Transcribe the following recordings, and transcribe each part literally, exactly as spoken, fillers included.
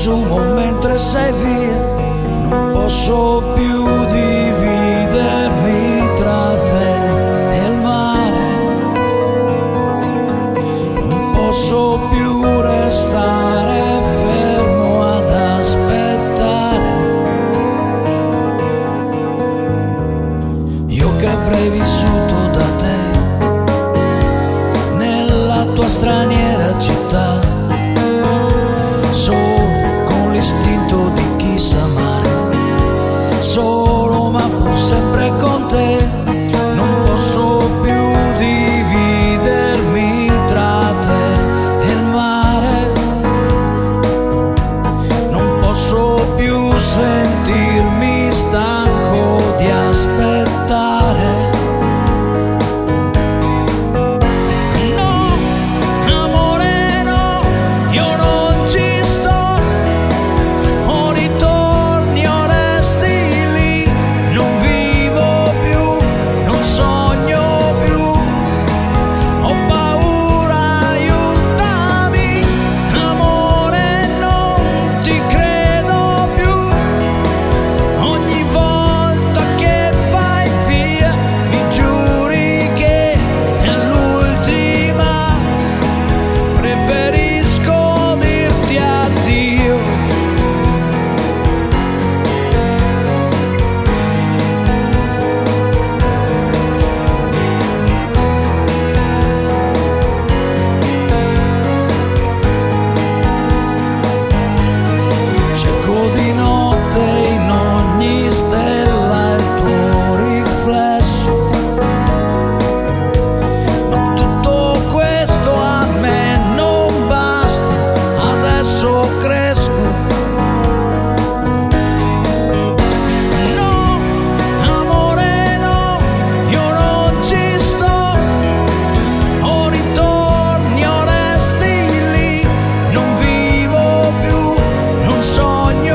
consumo mentre sei via, non posso più dividermi tra te e il mare, non posso più restare fermo ad aspettare. Io che avrei vissuto da te nella tua straniera città, solo con l'istinto di chi sa amare, solo ma pur sempre con te, non posso più dividermi tra te e il mare, non posso più sentirmi stanco di aspettare. Di notte in ogni stella il tuo riflesso, ma tutto questo a me non basta, adesso cresco. No, amore no, io non ci sto, o ritorni o resti lì, non vivo più, non sogno.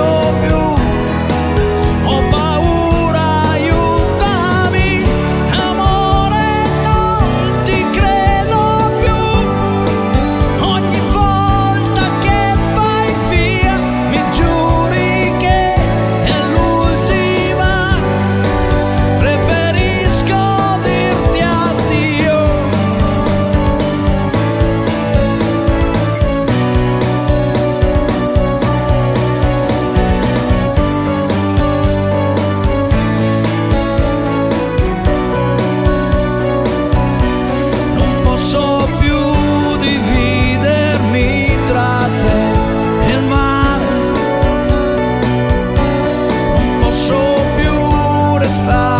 Stop.